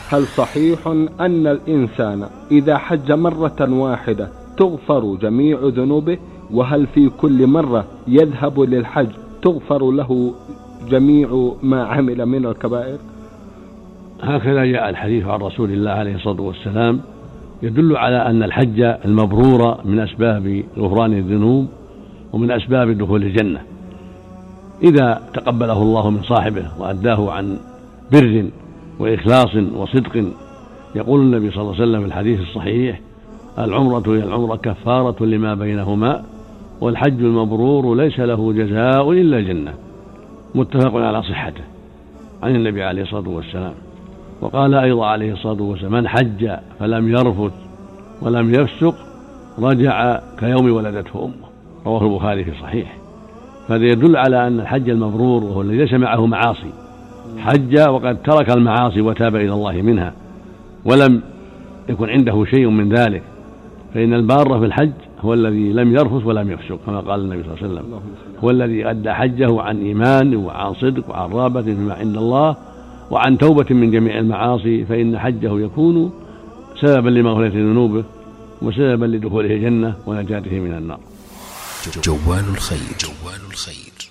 هل صحيح أن الإنسان إذا حج مرة واحدة تغفر جميع ذنوبه؟ وهل في كل مرة يذهب للحج تغفر له جميع ما عمل من الكبائر؟ هكذا جاء الحديث عن رسول الله عليه الصلاة والسلام يدل على أن الحج المبرور من أسباب غفران الذنوب ومن أسباب دخول الجنة إذا تقبله الله من صاحبه وأداه عن بر وإخلاص وصدق. يقول النبي صلى الله عليه وسلم في الحديث الصحيح: العمرة هي العمرة كفارة لما بينهما، والحج المبرور ليس له جزاء إلا الجنة. متفق على صحته عن النبي عليه الصلاة والسلام. وقال أيضا عليه الصلاة والسلام: من حج فلم يرفث ولم يفسق رجع كيوم ولدته أمه. رواه البخاري في صحيح. فهذا يدل على أن الحج المبرور وهو الذي ليس معه معاصي، حج وقد ترك المعاصي وتاب إلى الله منها ولم يكن عنده شيء من ذلك، فإن البار في الحج هو الذي لم يرفث ولم يفسق كما قال النبي صلى الله عليه وسلم، هو الذي أدى حجه عن إيمان وعن صدق وعن رغبة فيما عند الله وعن توبة من جميع المعاصي، فإن حجه يكون سببا لمغفرة ذنوبه وسببا لدخوله الجنة ونجاته من النار. جوال الخير